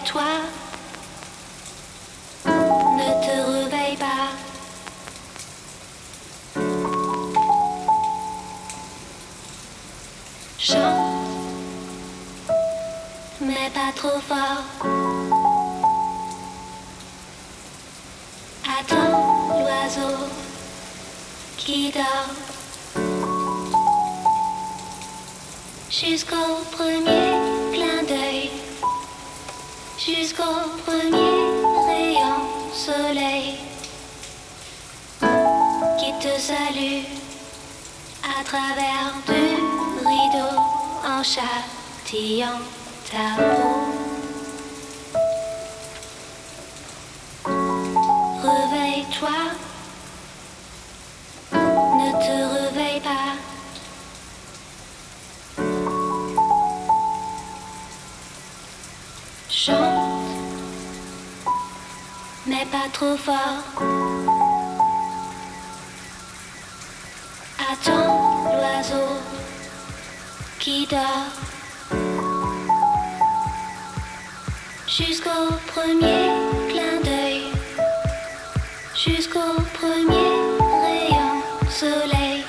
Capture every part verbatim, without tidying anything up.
Réveille-toi, ne te réveille pas. Chante, mais pas trop fort. Attends l'oiseau qui dort jusqu'au premier clin d'œil, jusqu'au premier rayon soleil qui te salue à travers du rideau en châtillant ta peau. Réveille-toi, ne te réveille pas. Chante, mais pas trop fort. Attends l'oiseau qui dort jusqu'au premier clin d'œil, jusqu'au premier rayon soleil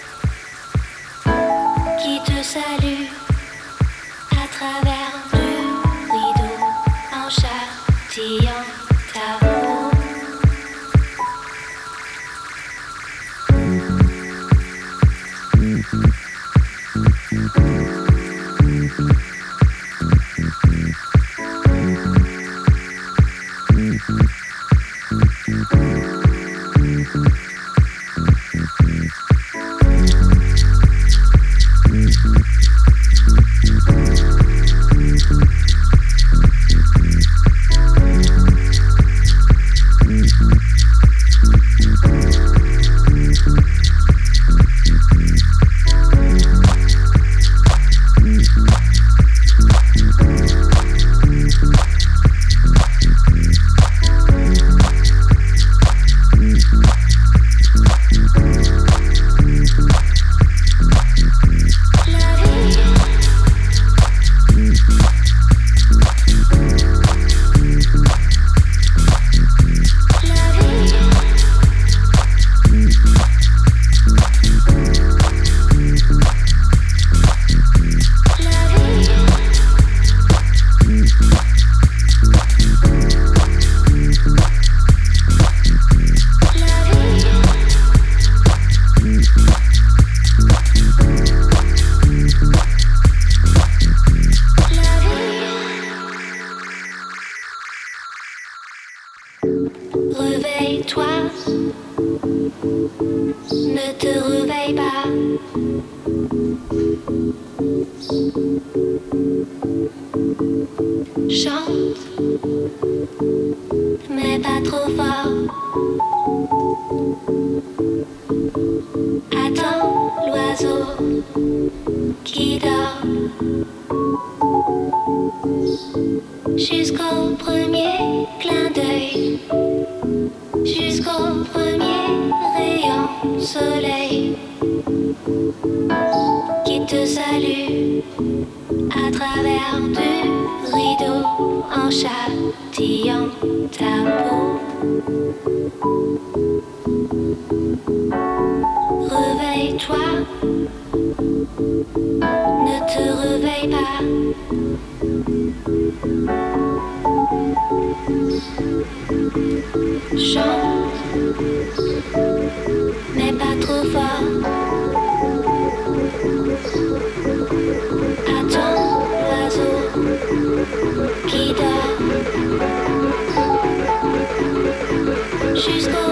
qui te salue à travers du rideau en châtillant ta peau. Réveille-toi, ne te réveille pas. Chante, mais pas trop fort. Attends l'oiseau qui dort jusqu'au premier clin d'œil, jusqu'au premier rayon soleil qui te salue à travers du rideau en châtillant ta peau. Réveille-toi, ne te réveille pas. Chante, mais pas trop fort. Attends l'oiseau qui dort jusqu'au